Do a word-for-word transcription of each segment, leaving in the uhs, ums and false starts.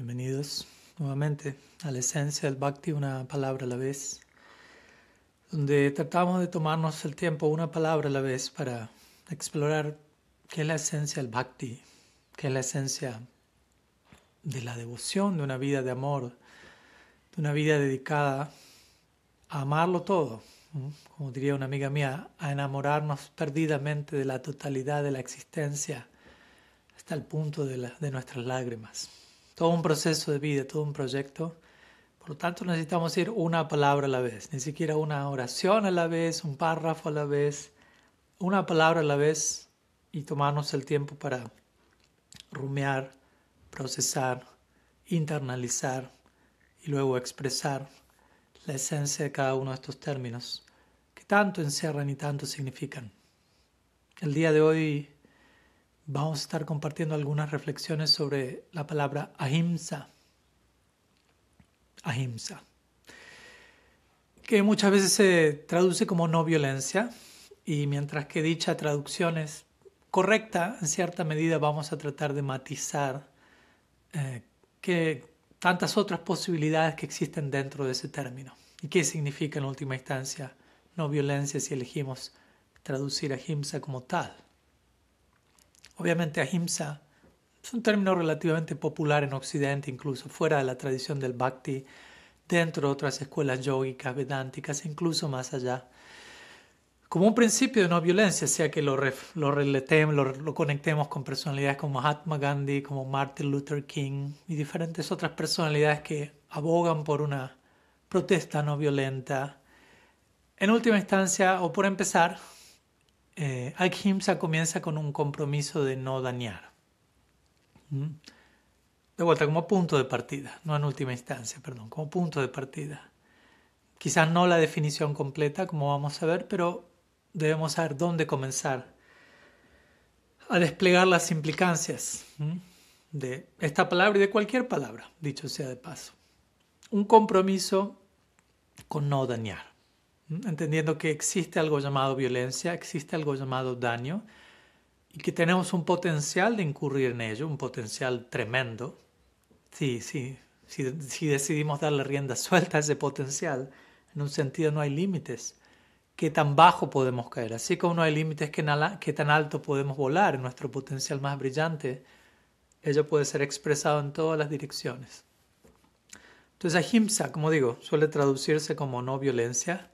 Bienvenidos nuevamente a la esencia del Bhakti, una palabra a la vez, donde tratamos de tomarnos el tiempo una palabra a la vez para explorar qué es la esencia del Bhakti, qué es la esencia de la devoción, de una vida de amor, de una vida dedicada a amarlo todo, ¿no? Como diría una amiga mía, a enamorarnos perdidamente de la totalidad de la existencia hasta el punto de, la, de nuestras lágrimas. Todo un proceso de vida, todo un proyecto. Por lo tanto, necesitamos ir una palabra a la vez, ni siquiera una oración a la vez, un párrafo a la vez, una palabra a la vez y tomarnos el tiempo para rumiar, procesar, internalizar y luego expresar la esencia de cada uno de estos términos que tanto encierran y tanto significan. El día de hoy vamos a estar compartiendo algunas reflexiones sobre la palabra ahimsa. Ahimsa, que muchas veces se traduce como no violencia, y mientras que dicha traducción es correcta, en cierta medida vamos a tratar de matizar eh, que tantas otras posibilidades que existen dentro de ese término. ¿Y qué significa en última instancia no violencia si elegimos traducir ahimsa como tal? Obviamente ahimsa es un término relativamente popular en Occidente, incluso fuera de la tradición del Bhakti, dentro de otras escuelas yógicas, vedánticas, incluso más allá, como un principio de no violencia, sea que lo, ref, lo, reletemos, lo, lo conectemos con personalidades como Mahatma Gandhi, como Martin Luther King y diferentes otras personalidades que abogan por una protesta no violenta. En última instancia, o por empezar, eh, ahimsa comienza con un compromiso de no dañar. ¿Mm? De vuelta, como punto de partida, no en última instancia, perdón, como punto de partida. Quizás no la definición completa, como vamos a ver, pero debemos saber dónde comenzar a desplegar las implicancias ¿m? de esta palabra y de cualquier palabra, dicho sea de paso. Un compromiso con no dañar, ¿m? entendiendo que existe algo llamado violencia, existe algo llamado daño, y que tenemos un potencial de incurrir en ello, un potencial tremendo. Sí, sí, si, si decidimos darle rienda suelta a ese potencial, en un sentido no hay límites. ¿Qué tan bajo podemos caer? Así como no hay límites, ¿qué, qué tan alto podemos volar en nuestro potencial más brillante? Ello puede ser expresado en todas las direcciones. Entonces, ahimsa, como digo, suele traducirse como no violencia,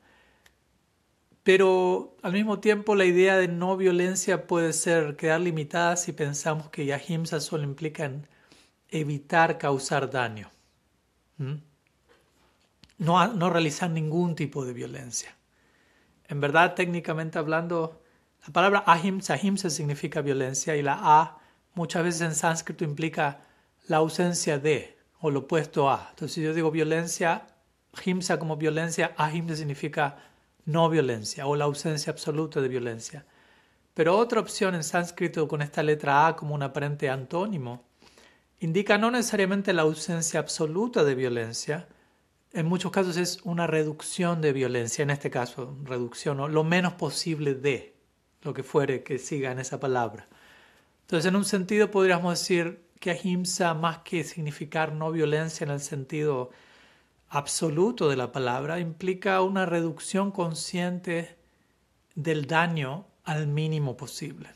pero al mismo tiempo la idea de no violencia puede ser quedar limitada si pensamos que ahimsa solo implica en evitar causar daño. ¿Mm? No, no realizar ningún tipo de violencia. En verdad, técnicamente hablando, la palabra ahimsa, ahimsa significa violencia, y la a muchas veces en sánscrito implica la ausencia de, o lo opuesto a. Entonces, si yo digo violencia, ahimsa como violencia, ahimsa significa no violencia, o la ausencia absoluta de violencia. Pero otra opción en sánscrito con esta letra a como un aparente antónimo, indica no necesariamente la ausencia absoluta de violencia. En muchos casos es una reducción de violencia, en este caso, reducción, ¿no? Lo menos posible de lo que fuere que siga en esa palabra. Entonces, en un sentido podríamos decir que ahimsa, más que significar no violencia en el sentido absoluto de la palabra, implica una reducción consciente del daño al mínimo posible.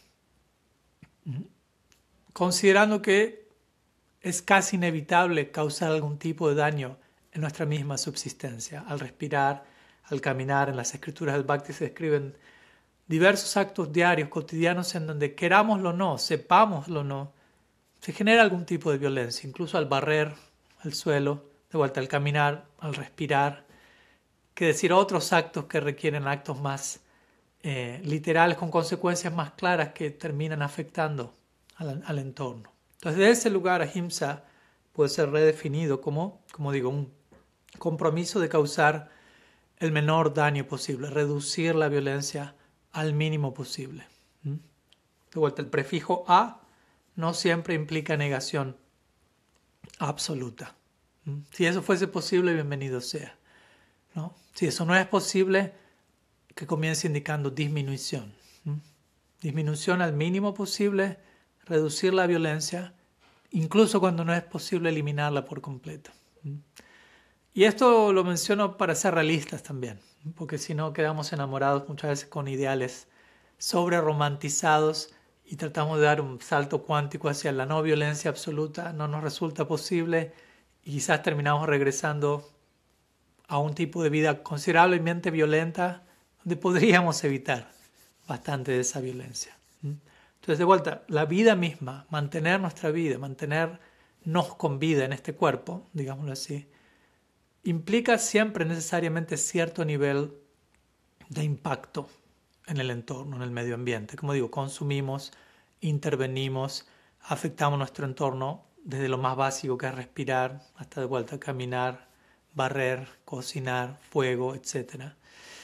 Considerando que es casi inevitable causar algún tipo de daño en nuestra misma subsistencia. Al respirar, al caminar, en las escrituras del Bhakti se describen diversos actos diarios, cotidianos, en donde querámoslo o no, sepámoslo o no, se genera algún tipo de violencia, incluso al barrer el suelo, de vuelta al caminar, al respirar, que decir otros actos que requieren actos más eh, literales, con consecuencias más claras que terminan afectando al, al entorno. Entonces, de ese lugar, ahimsa puede ser redefinido como, como digo, un compromiso de causar el menor daño posible, reducir la violencia al mínimo posible. ¿Mm? De vuelta, el prefijo a no siempre implica negación absoluta. ¿Mm? Si eso fuese posible, bienvenido sea, ¿no? Si eso no es posible, que comience indicando disminución. ¿Mm? Disminución al mínimo posible, reducir la violencia incluso cuando no es posible eliminarla por completo. Y esto lo menciono para ser realistas también, porque si no quedamos enamorados muchas veces con ideales sobre romantizados y tratamos de dar un salto cuántico hacia la no violencia absoluta, no nos resulta posible y quizás terminamos regresando a un tipo de vida considerablemente violenta donde podríamos evitar bastante de esa violencia. Entonces, de vuelta, la vida misma, mantener nuestra vida, mantenernos con vida en este cuerpo, digámoslo así, implica siempre necesariamente cierto nivel de impacto en el entorno, en el medio ambiente. Como digo, consumimos, intervenimos, afectamos nuestro entorno desde lo más básico que es respirar, hasta de vuelta caminar, barrer, cocinar, fuego, etcétera.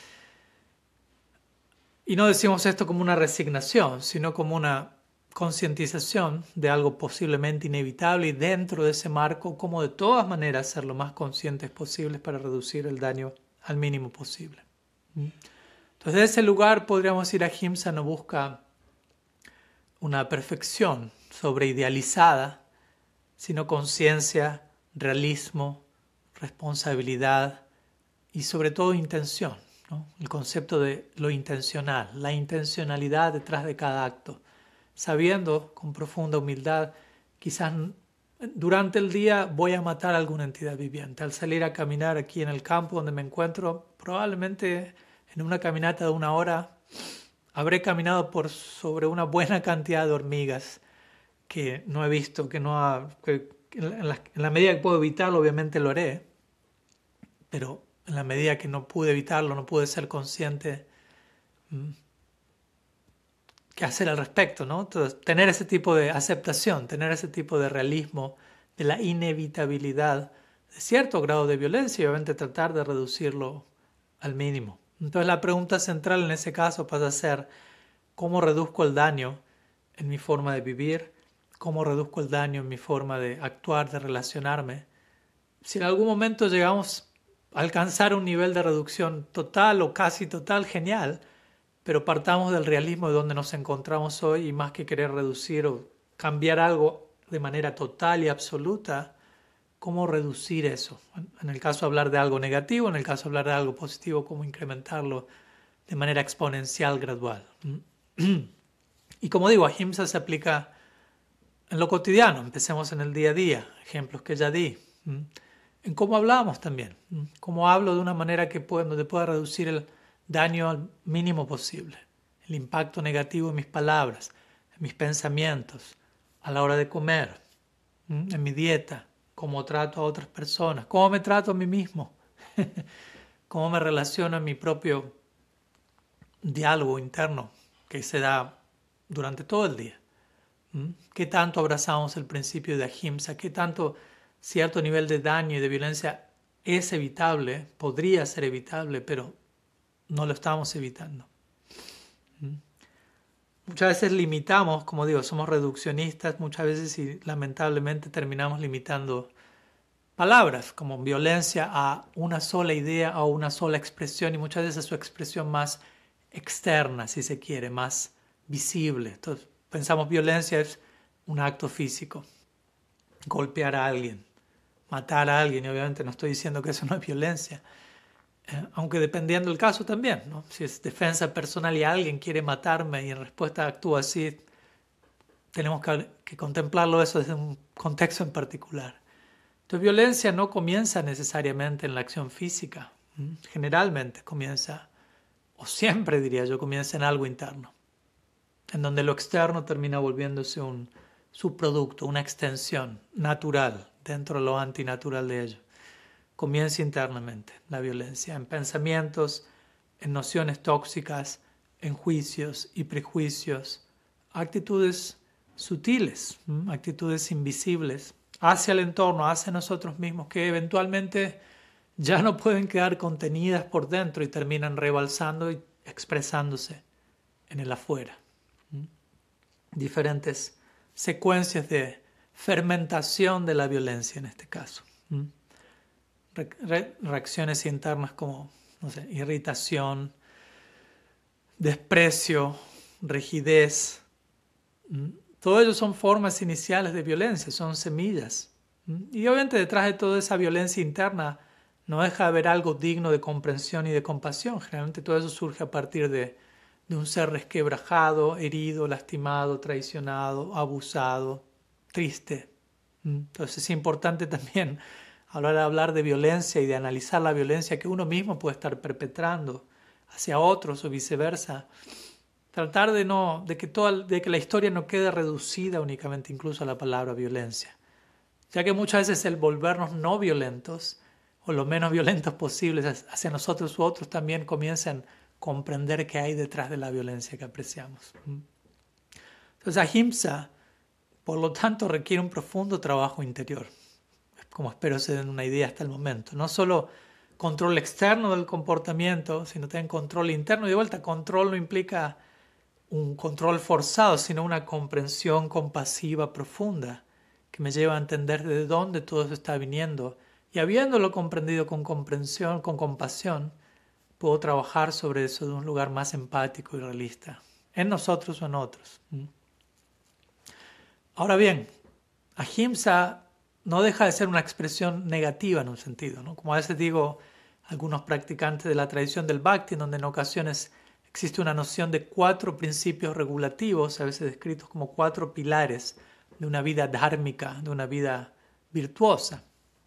Y no decimos esto como una resignación, sino como una concientización de algo posiblemente inevitable y dentro de ese marco, como de todas maneras ser lo más conscientes posibles para reducir el daño al mínimo posible. Entonces, de ese lugar podríamos decir, Ahimsa no busca una perfección sobreidealizada, sino conciencia, realismo, responsabilidad y sobre todo intención, ¿no? El concepto de lo intencional, la intencionalidad detrás de cada acto, sabiendo con profunda humildad, quizás durante el día voy a matar a alguna entidad viviente. Al salir a caminar aquí en el campo donde me encuentro, probablemente en una caminata de una hora habré caminado por sobre una buena cantidad de hormigas que no he visto, que no ha, que en, la, en la medida que puedo evitarlo, obviamente lo haré, pero en la medida que no pude evitarlo, no pude ser consciente, ¿qué hacer al respecto, ¿no? Entonces, tener ese tipo de aceptación, tener ese tipo de realismo de la inevitabilidad de cierto grado de violencia y obviamente tratar de reducirlo al mínimo. Entonces la pregunta central en ese caso pasa a ser ¿cómo reduzco el daño en mi forma de vivir? ¿Cómo reduzco el daño en mi forma de actuar, de relacionarme? Si en algún momento llegamos a alcanzar un nivel de reducción total o casi total, genial, pero partamos del realismo de donde nos encontramos hoy y más que querer reducir o cambiar algo de manera total y absoluta, ¿cómo reducir eso? En el caso de hablar de algo negativo, en el caso de hablar de algo positivo, ¿cómo incrementarlo de manera exponencial, gradual? Y como digo, Ahimsa se aplica en lo cotidiano, empecemos en el día a día, ejemplos que ya di. En cómo hablamos también, cómo hablo de una manera que pueda, donde pueda reducir el daño al mínimo posible, el impacto negativo en mis palabras, en mis pensamientos, a la hora de comer, en mi dieta, cómo trato a otras personas, cómo me trato a mí mismo, cómo me relaciono en mi propio diálogo interno que se da durante todo el día. ¿Qué tanto abrazamos el principio de Ahimsa? ¿Qué tanto cierto nivel de daño y de violencia es evitable, podría ser evitable, pero no lo estamos evitando? Muchas veces limitamos, como digo, somos reduccionistas, muchas veces y lamentablemente terminamos limitando palabras como violencia a una sola idea o una sola expresión y muchas veces su expresión más externa, si se quiere, más visible. Entonces, pensamos violencia es un acto físico, golpear a alguien, matar a alguien, y obviamente no estoy diciendo que eso no es violencia, eh, aunque dependiendo del caso también, ¿no? Si es defensa personal y alguien quiere matarme y en respuesta actúa así, tenemos que, que contemplarlo eso desde un contexto en particular. Entonces, violencia no comienza necesariamente en la acción física, ¿Mm? Generalmente comienza, o siempre diría yo, comienza en algo interno, en donde lo externo termina volviéndose un subproducto, una extensión natural dentro de lo antinatural de ello. Comienza internamente la violencia, en pensamientos, en nociones tóxicas, en juicios y prejuicios, actitudes sutiles, ¿m? actitudes invisibles hacia el entorno, hacia nosotros mismos, que eventualmente ya no pueden quedar contenidas por dentro y terminan rebalsando y expresándose en el afuera. ¿m? Diferentes secuencias de fermentación de la violencia en este caso. ¿m? Re- re- reacciones internas como, no sé, irritación, desprecio, rigidez, todo ello son formas iniciales de violencia, son semillas. Y obviamente detrás de toda esa violencia interna no deja de haber algo digno de comprensión y de compasión. Generalmente todo eso surge a partir de, de un ser resquebrajado, herido, lastimado, traicionado, abusado, triste. Entonces es importante también a la hora de hablar de violencia y de analizar la violencia que uno mismo puede estar perpetrando hacia otros o viceversa. Tratar de, no, de, que toda, de que la historia no quede reducida únicamente incluso a la palabra violencia. Ya que muchas veces el volvernos no violentos o lo menos violentos posibles hacia nosotros u otros también comienzan a comprender qué hay detrás de la violencia que apreciamos. Entonces ahimsa, por lo tanto, requiere un profundo trabajo interior, como espero se den una idea hasta el momento. No solo control externo del comportamiento, sino también control interno. Y de vuelta, control no implica un control forzado, sino una comprensión compasiva profunda que me lleva a entender de dónde todo eso está viniendo. Y habiéndolo comprendido con comprensión, con compasión, puedo trabajar sobre eso de un lugar más empático y realista, en nosotros o en otros. Ahora bien, ahimsa no deja de ser una expresión negativa en un sentido, ¿no? Como a veces digo, algunos practicantes de la tradición del Bhakti, en donde en ocasiones existe una noción de cuatro principios regulativos, a veces descritos como cuatro pilares de una vida dhármica, de una vida virtuosa.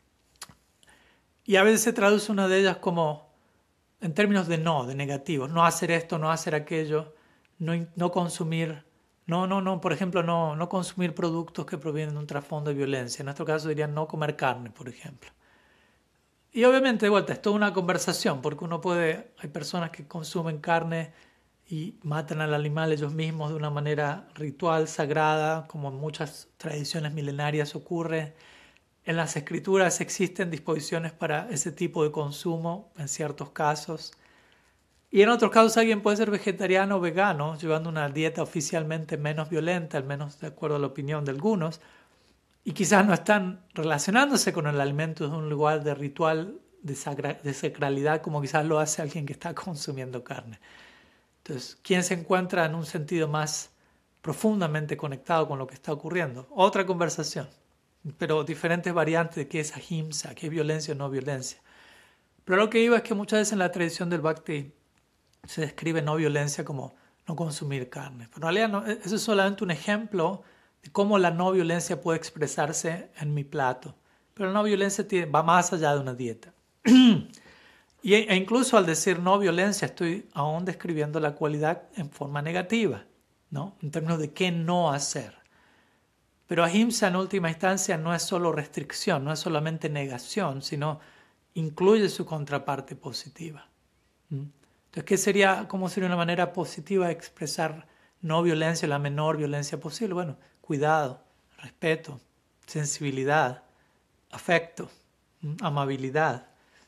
Y a veces se traduce una de ellas como en términos de no, de negativos, no hacer esto, no hacer aquello, no, no consumir, no, no, no, por ejemplo, no, no consumir productos que provienen de un trasfondo de violencia. En nuestro caso dirían no comer carne, por ejemplo. Y obviamente, de vuelta, es toda una conversación, porque uno puede, hay personas que consumen carne y matan al animal ellos mismos de una manera ritual, sagrada, como en muchas tradiciones milenarias ocurre. En las escrituras existen disposiciones para ese tipo de consumo en ciertos casos. Y en otros casos alguien puede ser vegetariano o vegano, llevando una dieta oficialmente menos violenta, al menos de acuerdo a la opinión de algunos, y quizás no están relacionándose con el alimento de un lugar de ritual, de, sagra, de sacralidad, como quizás lo hace alguien que está consumiendo carne. Entonces, ¿quién se encuentra en un sentido más profundamente conectado con lo que está ocurriendo? Otra conversación, pero diferentes variantes de qué es ahimsa, qué es violencia o no violencia. Pero lo que iba es que muchas veces en la tradición del Bhakti se describe no violencia como no consumir carne. Pero en realidad no, eso es solamente un ejemplo de cómo la no violencia puede expresarse en mi plato. Pero la no violencia tiene, va más allá de una dieta. y, e incluso al decir no violencia estoy aún describiendo la cualidad en forma negativa, ¿no? En términos de qué no hacer. Pero ahimsa en última instancia no es solo restricción, no es solamente negación, sino incluye su contraparte positiva. Entonces, ¿qué sería, cómo sería una manera positiva de expresar no violencia, la menor violencia posible? Bueno, cuidado, respeto, sensibilidad, afecto, amabilidad,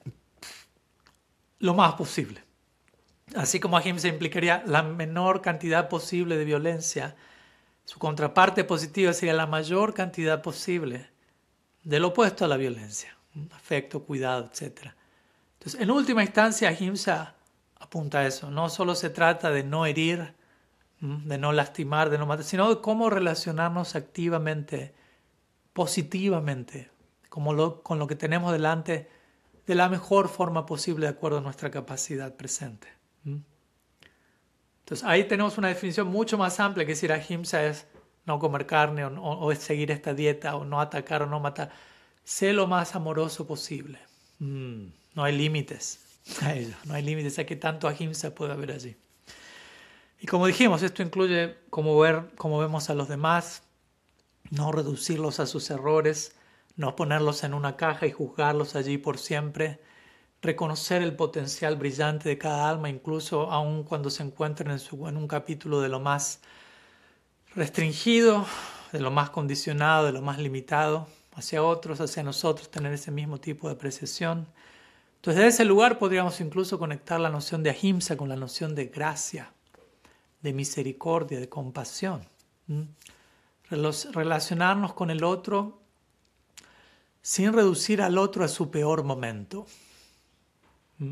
lo más posible. Así como ahimsa implicaría la menor cantidad posible de violencia, su contraparte positiva sería la mayor cantidad posible del opuesto a la violencia, afecto, cuidado, etcétera. Entonces, en última instancia, ahimsa apunta a eso. No solo se trata de no herir, de no lastimar, de no matar, sino de cómo relacionarnos activamente, positivamente, como lo, con lo que tenemos delante, de la mejor forma posible de acuerdo a nuestra capacidad presente. Entonces ahí tenemos una definición mucho más amplia, que decir ahimsa es no comer carne o, o, o es seguir esta dieta o no atacar o no matar. Sé lo más amoroso posible. Mm, no hay límites a ello, no hay límites a qué tanto ahimsa puede haber allí. Y como dijimos, esto incluye cómo, ver, cómo vemos a los demás, no reducirlos a sus errores, no ponerlos en una caja y juzgarlos allí por siempre, reconocer el potencial brillante de cada alma, incluso aun cuando se encuentren en, su, en un capítulo de lo más restringido, de lo más condicionado, de lo más limitado, hacia otros, hacia nosotros, tener ese mismo tipo de apreciación. Entonces, desde ese lugar podríamos incluso conectar la noción de ahimsa con la noción de gracia, de misericordia, de compasión. ¿Mm? Relacionarnos con el otro sin reducir al otro a su peor momento.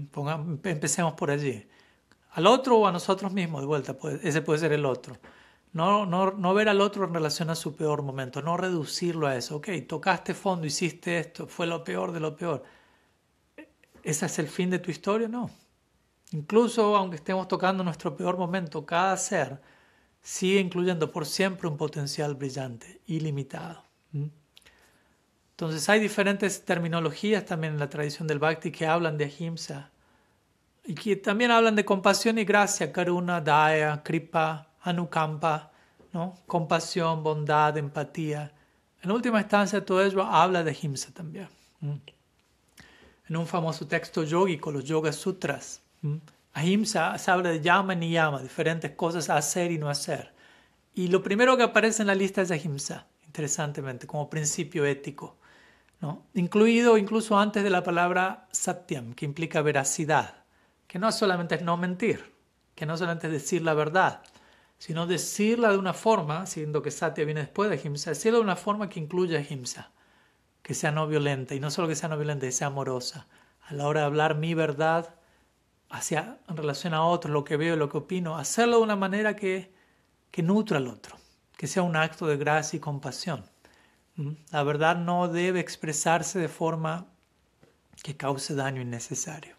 Pongamos, empecemos por allí. Al otro o a nosotros mismos, de vuelta, ese puede ser el otro. No, no, no ver al otro en relación a su peor momento, no reducirlo a eso. Ok, tocaste fondo, hiciste esto, fue lo peor de lo peor. ¿Ese es el fin de tu historia? No. Incluso aunque estemos tocando nuestro peor momento, cada ser sigue incluyendo por siempre un potencial brillante, ilimitado. ¿Mm? Entonces hay diferentes terminologías también en la tradición del Bhakti que hablan de ahimsa y que también hablan de compasión y gracia, karuna, daya, kripa, anukampa, ¿no? Compasión, bondad, empatía. En última instancia todo ello habla de ahimsa también. ¿Mm? En un famoso texto yógico, los Yoga Sutras, ¿Mm? ahimsa se habla de yama y niyama, diferentes cosas a hacer y no hacer. Y lo primero que aparece en la lista es ahimsa, interesantemente, como principio ético, ¿no? Incluido incluso antes de la palabra satyam, que implica veracidad, que no solamente es no mentir, que no solamente es decir la verdad, sino decirla de una forma, siendo que satya viene después de ahimsa, decirla de una forma que incluya ahimsa, que sea no violenta, y no solo que sea no violenta, que sea amorosa. A la hora de hablar mi verdad hacia, en relación a otros, lo que veo, lo que opino, hacerlo de una manera que, que nutra al otro, que sea un acto de gracia y compasión. La verdad no debe expresarse de forma que cause daño innecesario.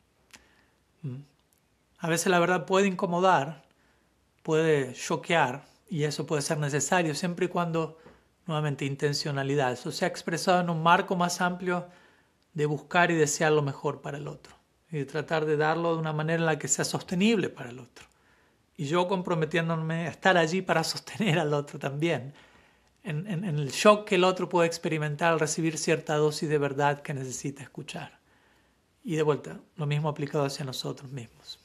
A veces la verdad puede incomodar, puede choquear, y eso puede ser necesario siempre y cuando, nuevamente, intencionalidad. Eso se ha expresado en un marco más amplio de buscar y desear lo mejor para el otro y de tratar de darlo de una manera en la que sea sostenible para el otro. Y yo comprometiéndome a estar allí para sostener al otro también, en, en, en el shock que el otro puede experimentar al recibir cierta dosis de verdad que necesita escuchar. Y de vuelta, lo mismo aplicado hacia nosotros mismos.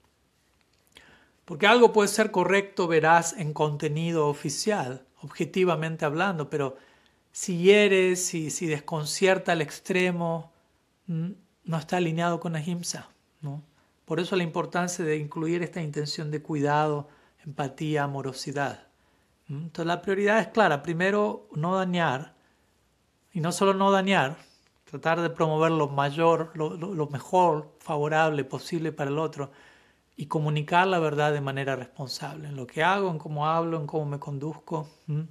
Porque algo puede ser correcto, veraz en contenido oficial, objetivamente hablando, pero si hiere, si, si desconcierta al extremo, no está alineado con ahimsa, ¿no? Por eso la importancia de incluir esta intención de cuidado, empatía, amorosidad. Entonces la prioridad es clara. Primero, no dañar. Y no solo no dañar, tratar de promover lo mayor, lo, lo, lo mejor, favorable posible para el otro. Y comunicar la verdad de manera responsable. En lo que hago, en cómo hablo, en cómo me conduzco. ¿Mm?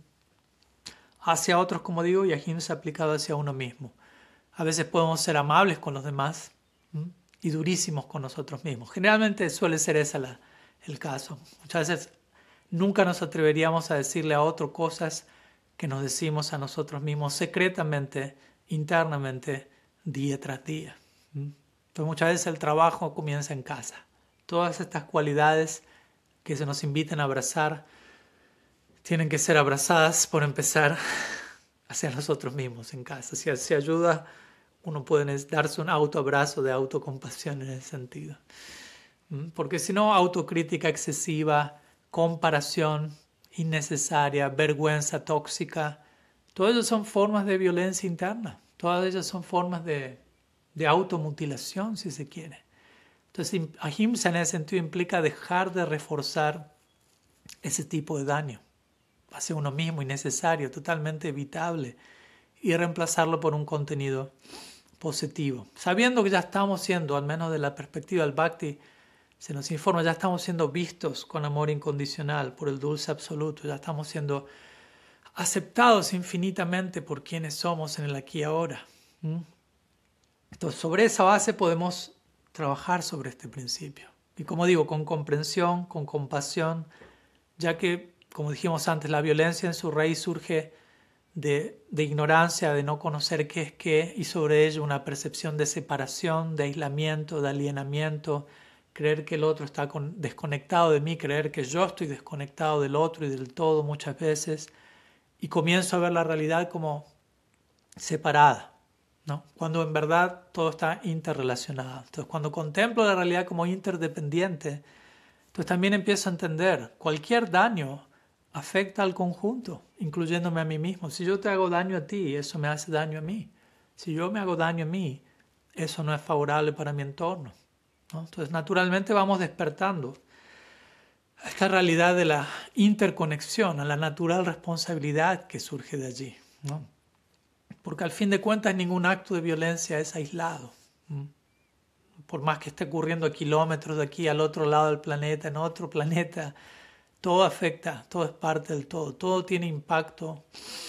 Hacia otros, como digo, y ahimsa aplicado hacia uno mismo. A veces podemos ser amables con los demás, ¿mm? y durísimos con nosotros mismos. Generalmente suele ser ese la, el caso. Muchas veces nunca nos atreveríamos a decirle a otro cosas que nos decimos a nosotros mismos secretamente, internamente, día tras día. ¿Mm? Entonces muchas veces el trabajo comienza en casa. Todas estas cualidades que se nos invitan a abrazar tienen que ser abrazadas por empezar hacia nosotros mismos en casa. Si se ayuda, uno puede darse un autoabrazo de autocompasión en ese sentido. Porque si no, autocrítica excesiva, comparación innecesaria, vergüenza tóxica, todas ellas son formas de violencia interna. Todas ellas son formas de, de automutilación, si se quiere. Entonces, ahimsa en ese sentido implica dejar de reforzar ese tipo de daño hacia uno mismo, innecesario, totalmente evitable, y reemplazarlo por un contenido positivo. Sabiendo que ya estamos siendo, al menos de la perspectiva del Bhakti, se nos informa, ya estamos siendo vistos con amor incondicional por el dulce absoluto, ya estamos siendo aceptados infinitamente por quienes somos en el aquí y ahora. ¿Mm? Entonces, sobre esa base podemos trabajar sobre este principio. Y como digo, con comprensión, con compasión, ya que, como dijimos antes, la violencia en su raíz surge de, de ignorancia, de no conocer qué es qué, y sobre ello una percepción de separación, de aislamiento, de alienamiento, creer que el otro está con, desconectado de mí, creer que yo estoy desconectado del otro y del todo muchas veces, y comienzo a ver la realidad como separada, ¿no? Cuando en verdad todo está interrelacionado. Entonces, cuando contemplo la realidad como interdependiente, entonces también empiezo a entender cualquier daño afecta al conjunto, incluyéndome a mí mismo. Si yo te hago daño a ti, eso me hace daño a mí. Si yo me hago daño a mí, eso no es favorable para mi entorno, ¿no? Entonces, naturalmente vamos despertando a esta realidad de la interconexión, a la natural responsabilidad que surge de allí, ¿no? Porque al fin de cuentas ningún acto de violencia es aislado. Por más que esté ocurriendo a kilómetros de aquí al otro lado del planeta, en otro planeta, todo afecta, todo es parte del todo, todo tiene impacto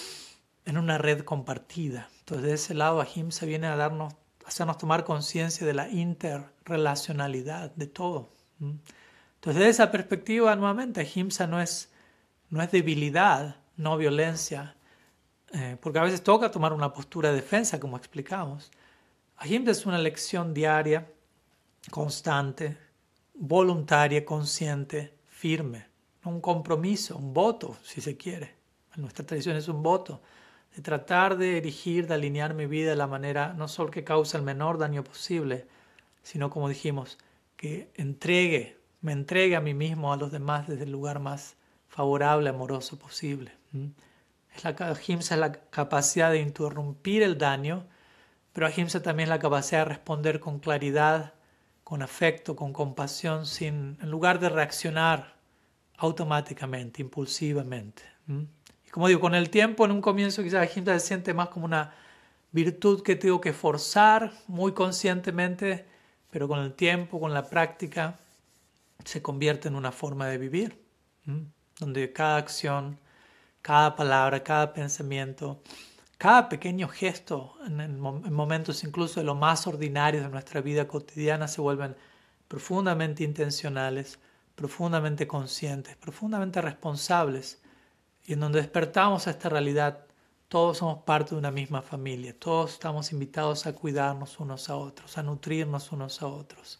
en una red compartida. Entonces, de ese lado, Ahimsa viene a darnos, a hacernos tomar conciencia de la interrelacionalidad de todo. ¿Mm? Entonces, desde esa perspectiva, nuevamente, Ahimsa no es, no es debilidad, no violencia, eh, porque a veces toca tomar una postura de defensa, como explicamos. Ahimsa es una lección diaria, constante, voluntaria, consciente, firme, un compromiso, un voto, si se quiere. En nuestra tradición es un voto de tratar de erigir, de alinear mi vida de la manera no solo que cause el menor daño posible, sino, como dijimos, que entregue, me entregue a mí mismo, a los demás, desde el lugar más favorable, amoroso posible. ¿Mm? Es la, Ahimsa es la capacidad de interrumpir el daño, pero Ahimsa también es la capacidad de responder con claridad, con afecto, con compasión, sin, en lugar de reaccionar automáticamente, impulsivamente. ¿Mm? Y como digo, con el tiempo, en un comienzo quizás Ahimsa se siente más como una virtud que tengo que forzar muy conscientemente, pero con el tiempo, con la práctica, se convierte en una forma de vivir, ¿Mm? donde cada acción, cada palabra, cada pensamiento, cada pequeño gesto, en, en momentos incluso de lo más ordinarios de nuestra vida cotidiana, se vuelven profundamente intencionales, profundamente conscientes, profundamente responsables, y en donde despertamos a esta realidad, todos somos parte de una misma familia, todos estamos invitados a cuidarnos unos a otros, a nutrirnos unos a otros.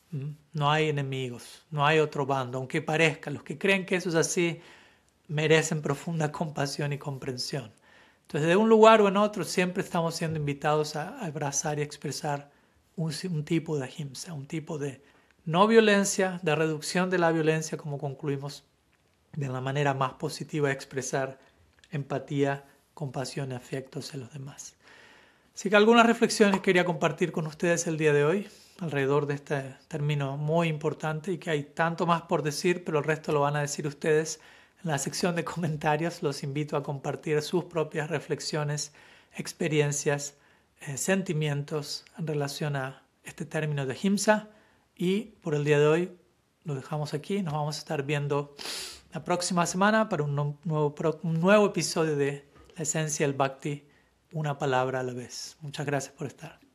No hay enemigos, no hay otro bando, aunque parezca, los que creen que eso es así merecen profunda compasión y comprensión. Entonces, de un lugar o en otro, siempre estamos siendo invitados a abrazar y expresar un, un tipo de ahimsa, un tipo de no violencia, de reducción de la violencia, como concluimos, de la manera más positiva de expresar empatía, compasión y afecto hacia los demás. Así que algunas reflexiones quería compartir con ustedes el día de hoy alrededor de este término muy importante y que hay tanto más por decir, pero el resto lo van a decir ustedes en la sección de comentarios. Los invito a compartir sus propias reflexiones, experiencias, eh, sentimientos en relación a este término de ahimsa. Y por el día de hoy lo dejamos aquí. Nos vamos a estar viendo la próxima semana para un nuevo, un nuevo episodio de La Esencia del Bhakti, una palabra a la vez. Muchas gracias por estar.